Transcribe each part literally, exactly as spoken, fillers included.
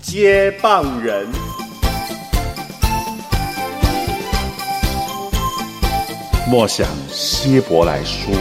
接棒人。默想希伯来书。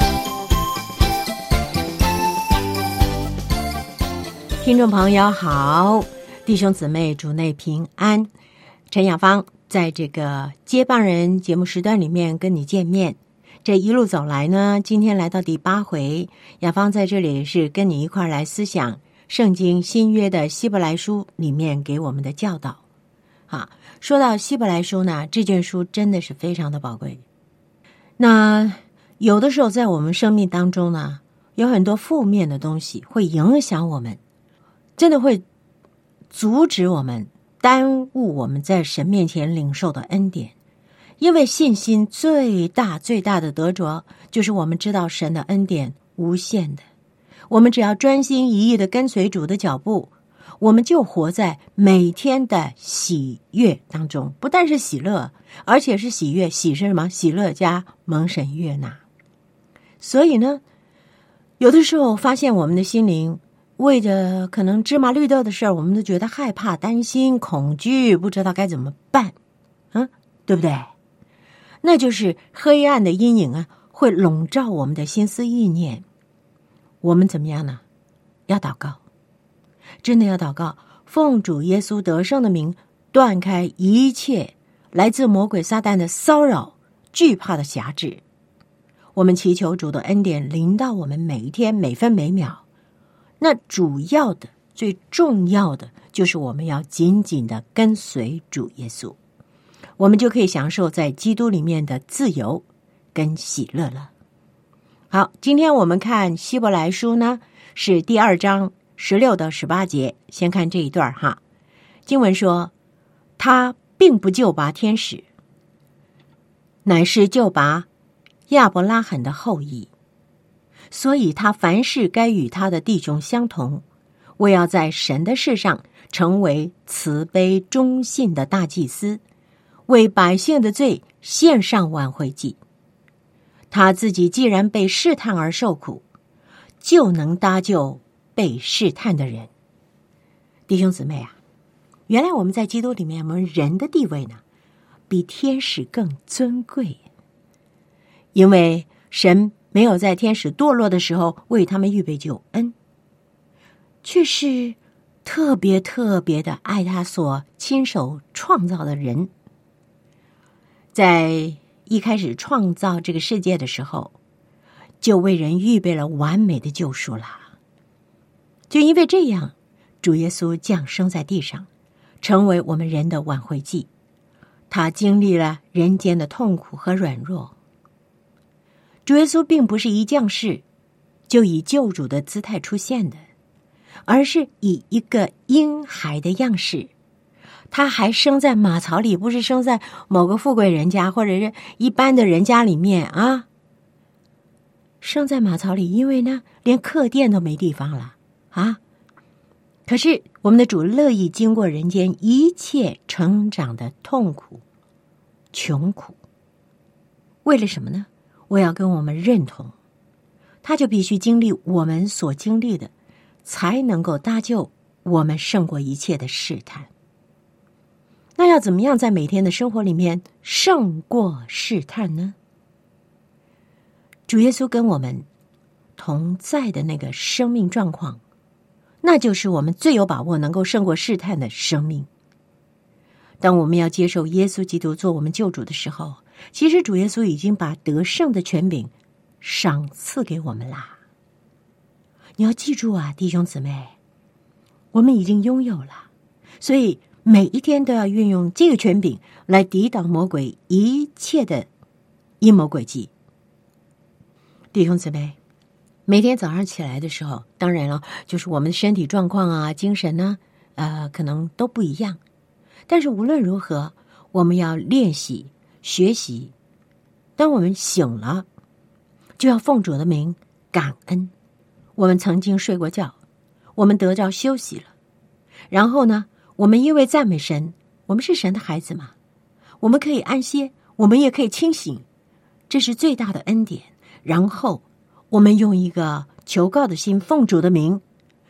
听众朋友好，弟兄姊妹主内平安。陈雅芳在这个接棒人节目时段里面跟你见面。这一路走来呢，今天来到第八回，雅芳在这里是跟你一块来思想圣经新约的希伯来书里面给我们的教导。啊，说到希伯来书呢，这卷书真的是非常的宝贵。那有的时候在我们生命当中呢，有很多负面的东西会影响我们，真的会阻止我们，耽误我们在神面前领受的恩典。因为信心最大最大的得着，就是我们知道神的恩典无限的。我们只要专心一意的跟随主的脚步，我们就活在每天的喜悦当中。不但是喜乐，而且是喜悦。喜是什么？喜乐加蒙神悦纳。所以呢，有的时候发现我们的心灵为着可能芝麻绿豆的事儿，我们都觉得害怕、担心、恐惧，不知道该怎么办，嗯，对不对？那就是黑暗的阴影啊，会笼罩我们的心思意念。我们怎么样呢？要祷告，真的要祷告，奉主耶稣得胜的名，断开一切来自魔鬼撒旦的骚扰、惧怕的辖制。我们祈求主的恩典临到我们每一天每分每秒。那主要的最重要的就是我们要紧紧的跟随主耶稣，我们就可以享受在基督里面的自由跟喜乐了。好，今天我们看希伯来书呢，是第二章十六到十八节。先看这一段哈，经文说，他并不救拔天使，乃是救拔亚伯拉罕的后裔，所以他凡事该与他的弟兄相同，为要在神的事上成为慈悲忠信的大祭司，为百姓的罪献上挽回祭。他自己既然被试探而受苦，就能搭救被试探的人。弟兄姊妹啊，原来我们在基督里面，我们人的地位呢，比天使更尊贵。因为神没有在天使堕落的时候为他们预备救恩，却是特别特别的爱他所亲手创造的人。在一开始创造这个世界的时候，就为人预备了完美的救赎啦。就因为这样，主耶稣降生在地上，成为我们人的挽回祭。他经历了人间的痛苦和软弱。主耶稣并不是一降世就以救主的姿态出现的，而是以一个婴孩的样式。他还生在马槽里，不是生在某个富贵人家或者是一般的人家里面啊。生在马槽里，因为呢，连客店都没地方了啊。可是我们的主乐意经过人间一切成长的痛苦、穷苦，为了什么呢？我要跟我们认同，他就必须经历我们所经历的，才能够搭救我们胜过一切的试探。那要怎么样在每天的生活里面胜过试探呢？主耶稣跟我们同在的那个生命状况，那就是我们最有把握能够胜过试探的生命。当我们要接受耶稣基督做我们救主的时候，其实主耶稣已经把得胜的权柄赏赐给我们啦。你要记住啊，弟兄姊妹，我们已经拥有了，所以每一天都要运用这个权柄来抵挡魔鬼一切的阴谋诡计。弟兄姊妹，每天早上起来的时候，当然了，就是我们的身体状况啊、精神呢、呃，可能都不一样。但是无论如何，我们要练习、学习。当我们醒了，就要奉主的名感恩。我们曾经睡过觉，我们得着休息了。然后呢，我们因为赞美神，我们是神的孩子嘛，我们可以安歇，我们也可以清醒，这是最大的恩典。然后我们用一个求告的心，奉主的名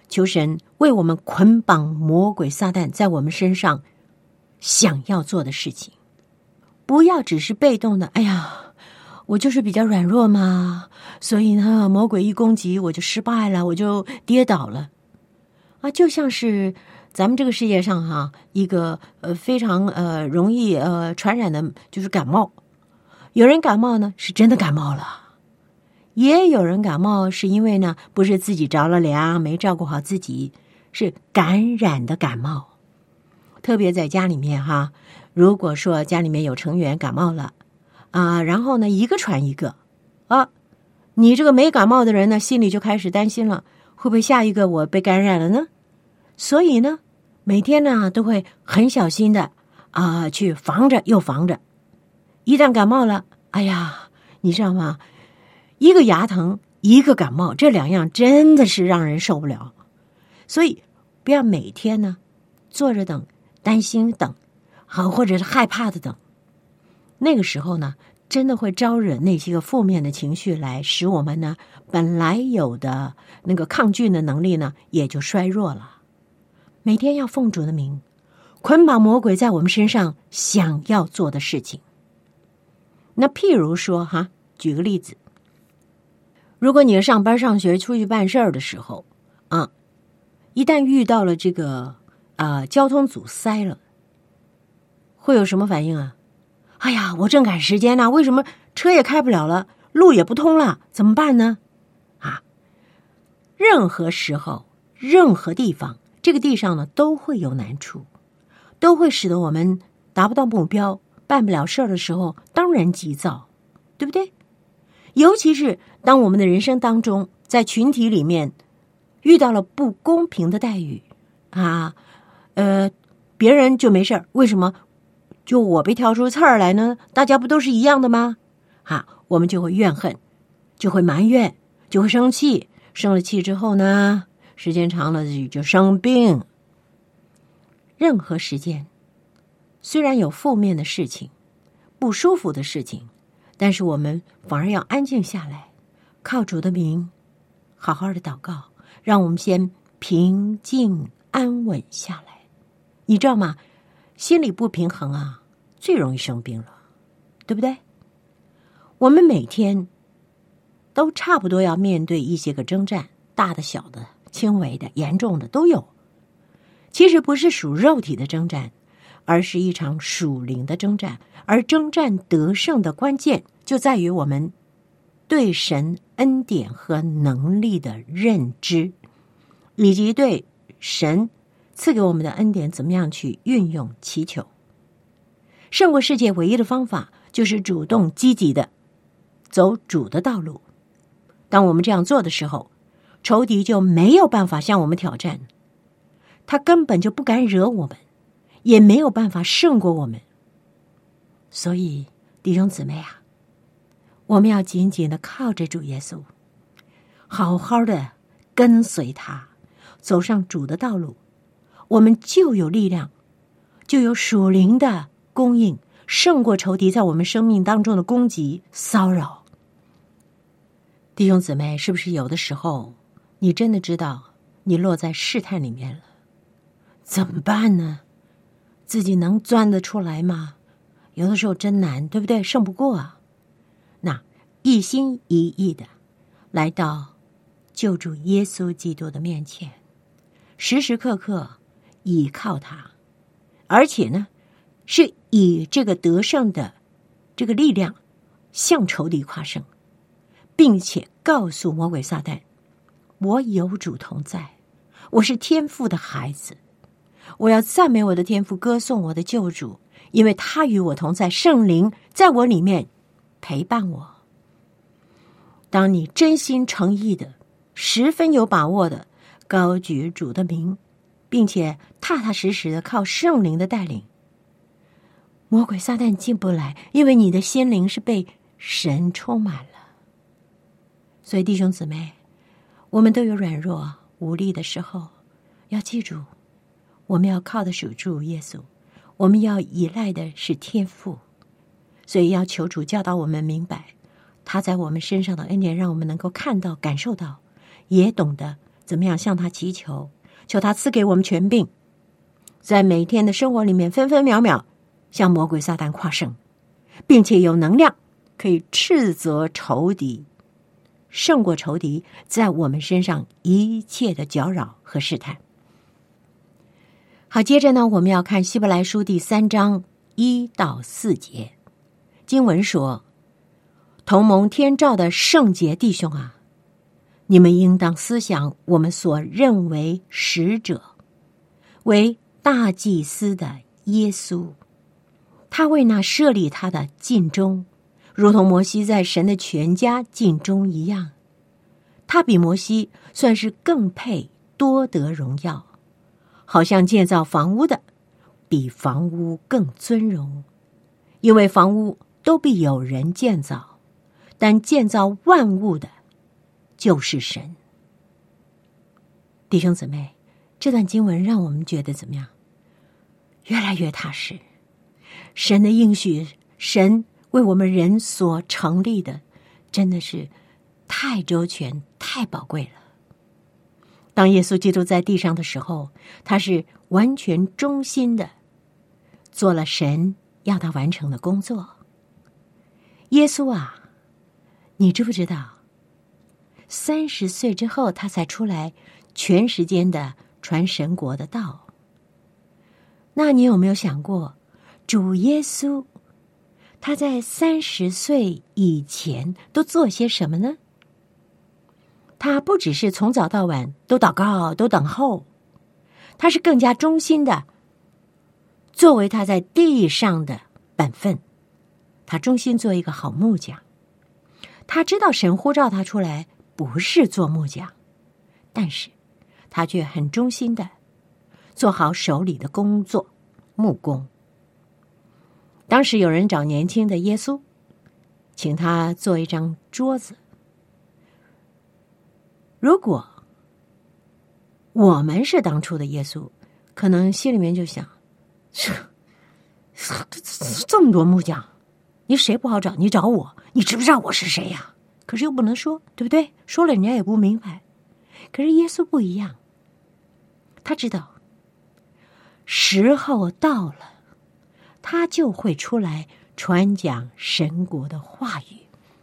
求神为我们捆绑魔鬼撒旦在我们身上想要做的事情，不要只是被动的，哎呀，我就是比较软弱嘛，所以呢，魔鬼一攻击我就失败了，我就跌倒了啊，就像是咱们这个世界上哈、啊，一个呃非常呃容易呃传染的，就是感冒。有人感冒呢，是真的感冒了；也有人感冒是因为呢，不是自己着了凉，没照顾好自己，是感染的感冒。特别在家里面哈，如果说家里面有成员感冒了啊，然后呢一个传一个啊，你这个没感冒的人呢，心里就开始担心了，会不会下一个我被感染了呢？所以呢，每天呢都会很小心的啊，去防着又防着。一旦感冒了，哎呀，你知道吗？一个牙疼，一个感冒，这两样真的是让人受不了。所以不要每天呢坐着等，担心等，好或者是害怕的等。那个时候呢，真的会招惹那些个负面的情绪来，使我们呢本来有的那个抗拒的能力呢也就衰弱了。每天要奉主的名，捆绑魔鬼在我们身上想要做的事情。那譬如说哈，举个例子，如果你上班上学出去办事儿的时候啊，一旦遇到了这个啊、呃、交通阻塞了，会有什么反应啊？哎呀，我正赶时间呢、啊，为什么车也开不了了，路也不通了，怎么办呢？啊，任何时候，任何地方，这个地上呢都会有难处，都会使得我们达不到目标，办不了事儿的时候，当然急躁，对不对？尤其是当我们的人生当中，在群体里面遇到了不公平的待遇啊，呃，别人就没事儿，为什么就我被挑出刺儿来呢？大家不都是一样的吗？啊，我们就会怨恨，就会埋怨，就会生气，生了气之后呢，时间长了就生病。任何时间虽然有负面的事情，不舒服的事情，但是我们反而要安静下来，靠主的名好好的祷告，让我们先平静安稳下来。你知道吗？心理不平衡啊，最容易生病了，对不对？我们每天都差不多要面对一些个征战，大的小的轻微的严重的都有。其实不是属肉体的征战，而是一场属灵的征战，而征战得胜的关键就在于我们对神恩典和能力的认知，以及对神赐给我们的恩典怎么样去运用祈求。胜过世界唯一的方法就是主动积极的走主的道路。当我们这样做的时候，仇敌就没有办法向我们挑战，他根本就不敢惹我们，也没有办法胜过我们。所以弟兄姊妹啊，我们要紧紧的靠着主耶稣，好好的跟随他，走上主的道路，我们就有力量，就有属灵的供应，胜过仇敌在我们生命当中的攻击骚扰。弟兄姊妹，是不是有的时候你真的知道你落在试探里面了，怎么办呢？自己能钻得出来吗？有的时候真难，对不对？胜不过啊。那一心一意的来到救主耶稣基督的面前，时时刻刻倚靠他，而且呢是以这个得胜的这个力量向仇敌夸胜，并且告诉魔鬼撒旦，我有主同在，我是天父的孩子，我要赞美我的天父，歌颂我的救主，因为他与我同在，圣灵在我里面陪伴我。当你真心诚意的，十分有把握的高举主的名，并且踏踏实实的靠圣灵的带领，魔鬼撒旦进不来，因为你的心灵是被神充满了。所以弟兄姊妹，我们都有软弱无力的时候，要记住，我们要靠的是主耶稣，我们要依赖的是天父，所以要求主教导我们明白他在我们身上的恩典，让我们能够看到感受到，也懂得怎么样向他祈求，求他赐给我们权柄，在每天的生活里面分分秒秒向魔鬼撒旦夸胜，并且有能量可以斥责仇敌，胜过仇敌在我们身上一切的搅扰和试探。好，接着呢，我们要看希伯来书第三章一到四节，经文说：同蒙天照的圣洁弟兄啊，你们应当思想我们所认为使者，为大祭司的耶稣，他为那设立他的尽忠，如同摩西在神的全家尽忠一样。他比摩西算是更配多得荣耀，好像建造房屋的比房屋更尊荣，因为房屋都必有人建造，但建造万物的就是神。弟兄姊妹，这段经文让我们觉得怎么样？越来越踏实。神的应许，神为我们人所成立的，真的是太周全、太宝贵了。当耶稣基督在地上的时候，他是完全忠心的做了神要他完成的工作。耶稣啊，你知不知道三十岁之后他才出来全时间的传神国的道？那你有没有想过，主耶稣他在三十岁以前都做些什么呢？他不只是从早到晚都祷告都等候，他是更加忠心的作为他在地上的本分。他忠心做一个好木匠，他知道神呼召他出来不是做木匠，但是他却很忠心的做好手里的工作，木工。当时有人找年轻的耶稣，请他做一张桌子。如果我们是当初的耶稣，可能心里面就想，这这么多木匠，你谁不好找？你找我，你知不知道我是谁呀？可是又不能说，对不对？说了人家也不明白。可是耶稣不一样，他知道时候到了，他就会出来传讲神国的话语。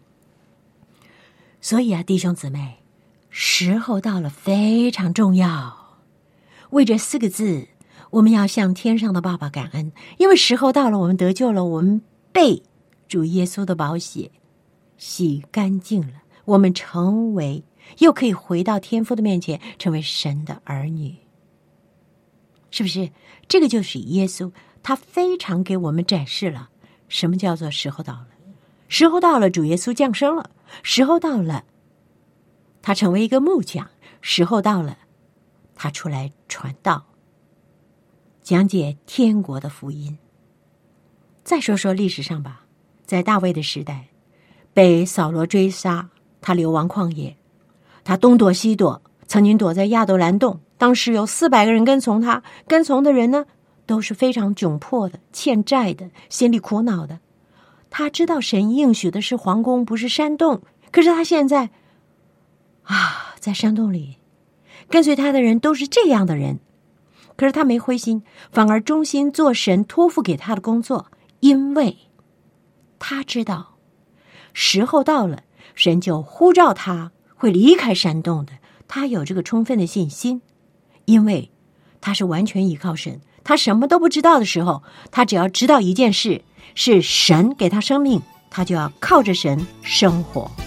所以啊，弟兄姊妹，时候到了非常重要。为这四个字，我们要向天上的爸爸感恩，因为时候到了，我们得救了，我们被主耶稣的宝血洗干净了，我们成为又可以回到天父的面前，成为神的儿女。是不是？这个就是耶稣，他非常给我们展示了什么叫做时候到了。时候到了，主耶稣降生了；时候到了，他成为一个木匠；时候到了，他出来传道，讲解天国的福音。再说说历史上吧，在大卫的时代，被扫罗追杀，他流亡旷野，他东躲西躲，曾经躲在亚杜兰洞。当时有四百个人跟从他，跟从的人呢，都是非常窘迫的、欠债的、心里苦恼的。他知道神应许的是皇宫，不是山洞，可是他现在啊，在山洞里，跟随他的人都是这样的人。可是他没灰心，反而忠心做神托付给他的工作，因为他知道时候到了，神就呼召他会离开山洞的。他有这个充分的信心，因为他是完全依靠神。他什么都不知道的时候，他只要知道一件事，是神给他生命，他就要靠着神生活。